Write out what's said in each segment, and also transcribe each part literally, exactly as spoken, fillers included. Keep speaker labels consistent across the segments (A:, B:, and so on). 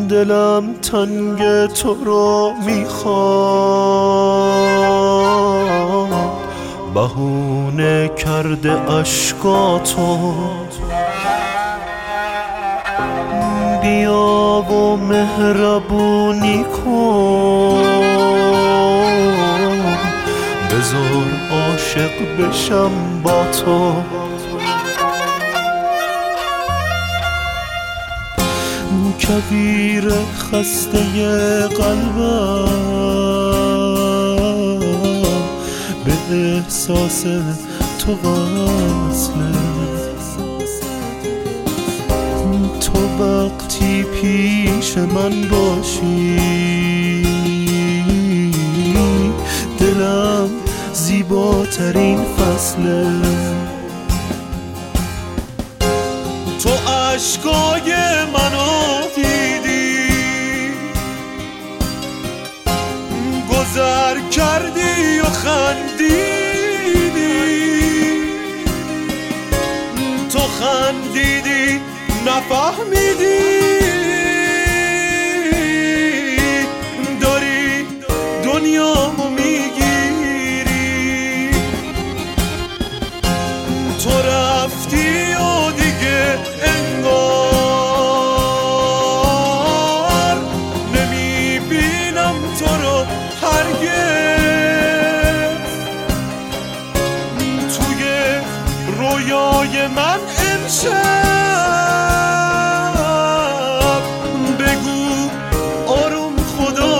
A: دلم تنگ تو رو میخواد، بهونه کرده اشکاتو. بیا و مهربونی کن، بذار عاشق بشم با تو. کویر خسته قلبم به احساس تو وصله. تو وقتی پیش من باشی دلم زیباترین فصله. تو اشکای منو دیدی، گذر کردی و خندیدی. تو خندیدی نفهمیدی، داری دنیامو میگیری. تو رفتی و دیگه انگار نمیبینم تو رو هرگز. توی رویای من امشب بگو آروم خدا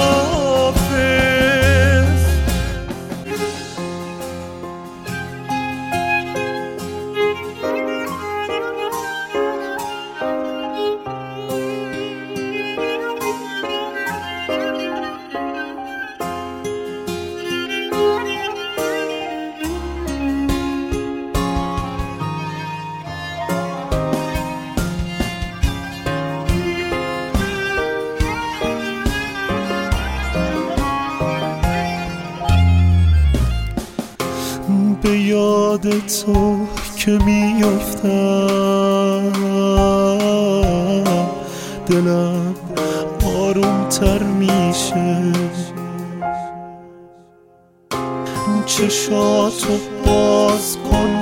A: حافظ. به یاد تو که میافتم دلم آروم تر میشه. چشاتو باز کن،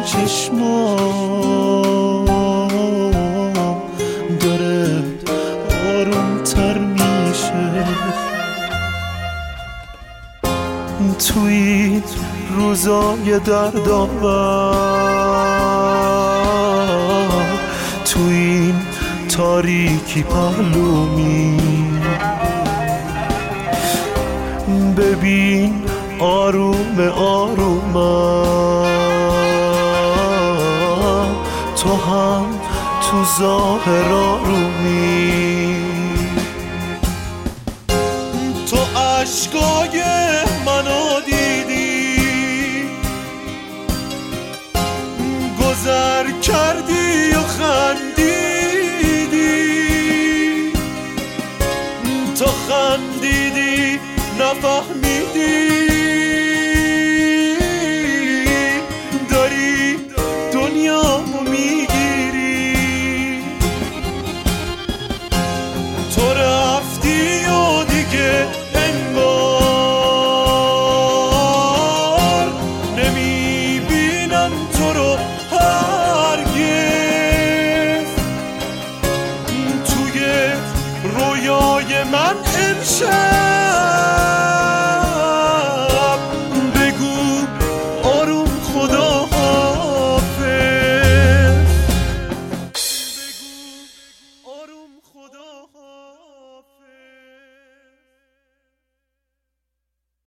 A: چشمام داره آروم تر میشه. توی روزای دردآور، تو این تاریکی پهلومی، ببین آروم آرومم، تو هم تو ظاهر آرومی. تو اشکای منو دیدی، گذر کردی و خندیدی. تو خندیدی نفهمیدی، داری دنیامو میگیری. تو رفتی و دیگه انگار نمیبینم تو رو هرگز. توی رویای من امشب